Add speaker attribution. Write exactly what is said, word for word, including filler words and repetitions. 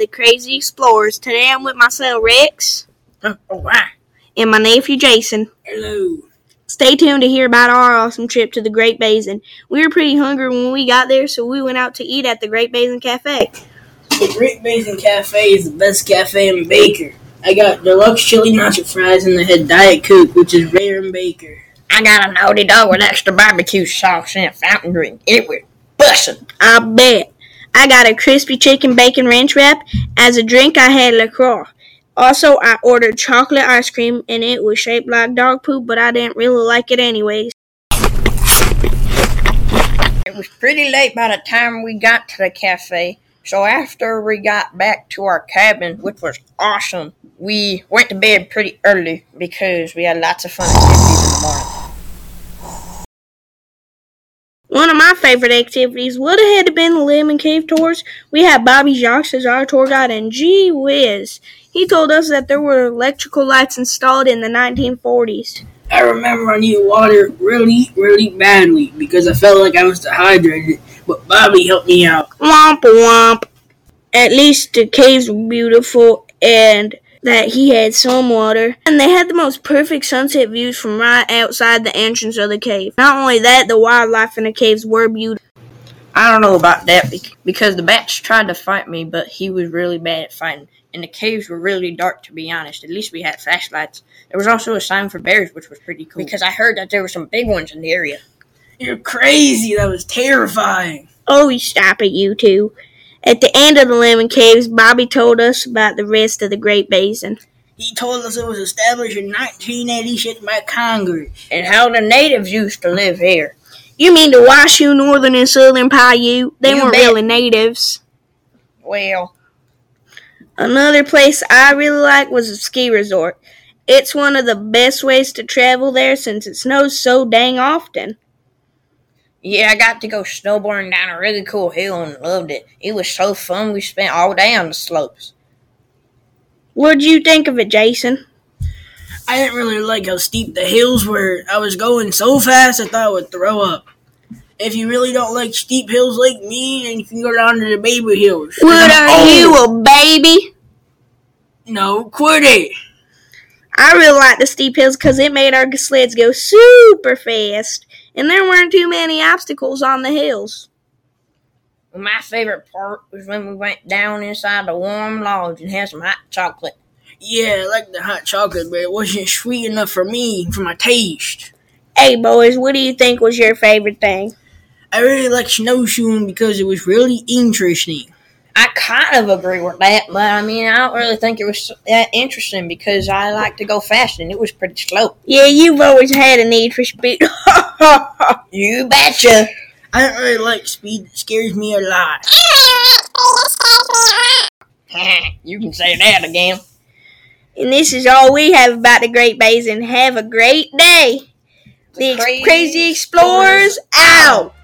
Speaker 1: Crazy Explorers. Today I'm with my son Rex.
Speaker 2: Oh, wow.
Speaker 1: And my nephew Jason.
Speaker 2: Hello.
Speaker 1: Stay tuned to hear about our awesome trip to the Great Basin. We were pretty hungry when we got there, so we went out to eat at the Great Basin Cafe.
Speaker 2: The Great Basin Cafe is the best cafe in Baker. I got deluxe chili nacho fries and they had Diet Coke, which is rare in Baker.
Speaker 3: I got a naughty dog with extra barbecue sauce and a fountain drink. It was bussin'.
Speaker 1: I bet. I got a crispy chicken bacon ranch wrap. As a drink, I had LaCroix. Also, I ordered chocolate ice cream, and it was shaped like dog poop, but I didn't really like it anyways.
Speaker 3: It was pretty late by the time we got to the cafe, so after we got back to our cabin, which was awesome, we went to bed pretty early because we had lots of fun activities in the morning.
Speaker 1: One of my favorite activities would have had to been the Lemon Cave tours. We had Bobby Jacques as our tour guide, and gee whiz, he told us that there were electrical lights installed in the nineteen forties.
Speaker 2: I remember I needed water really, really badly because I felt like I was dehydrated, but Bobby helped me out.
Speaker 1: Womp womp. At least the caves were beautiful and that he had some water. And they had the most perfect sunset views from right outside the entrance of the cave. Not only that, the wildlife in the caves were beautiful.
Speaker 3: I don't know about that because the bats tried to fight me, but he was really bad at fighting. And the caves were really dark, to be honest. At least we had flashlights. There was also a sign for bears, which was pretty cool because I heard that there were some big ones in the area.
Speaker 2: You're crazy. That was terrifying.
Speaker 1: Oh, stop it, you two. At the end of the Lemon Caves, Bobby told us about the rest of the Great Basin.
Speaker 2: He told us it was established in nineteen eighty-six by Congress.
Speaker 3: And how the natives used to live here.
Speaker 1: You mean the Washoe, Northern, and Southern Paiute? They
Speaker 3: You
Speaker 1: weren't
Speaker 3: bet.
Speaker 1: really natives.
Speaker 3: Well,
Speaker 1: Another place I really liked was a ski resort. It's one of the best ways to travel there since it snows so dang often.
Speaker 3: yeah, I got to go snowboarding down a really cool hill and loved it. It was so fun. We spent all day on the slopes.
Speaker 1: What'd you think of it, Jason?
Speaker 2: I didn't really like how steep the hills were. I was going so fast I thought I would throw up. If you really don't like steep hills like me, then you can go down to the baby hills.
Speaker 1: What are you, a baby?
Speaker 2: No, quit it.
Speaker 1: I really liked the steep hills because it made our sleds go super fast. And there weren't too many obstacles on the hills.
Speaker 3: My favorite part was when we went down inside the warm lodge and had some hot chocolate.
Speaker 2: Yeah, I like the hot chocolate, but it wasn't sweet enough for me, for my taste.
Speaker 1: Hey, boys, what do you think was your favorite thing?
Speaker 2: I really like snowshoeing because it was really interesting.
Speaker 3: I kind of agree with that, but I mean, I don't really think it was that interesting because I like to go fast and it was pretty slow.
Speaker 1: Yeah, you've always had a need for speed.
Speaker 3: You betcha.
Speaker 2: I don't really like speed. It scares me a lot.
Speaker 3: You can say that again.
Speaker 1: And this is all we have about the Great Basin. Have a great day. The
Speaker 3: Crazy
Speaker 1: Crazy Explorers out.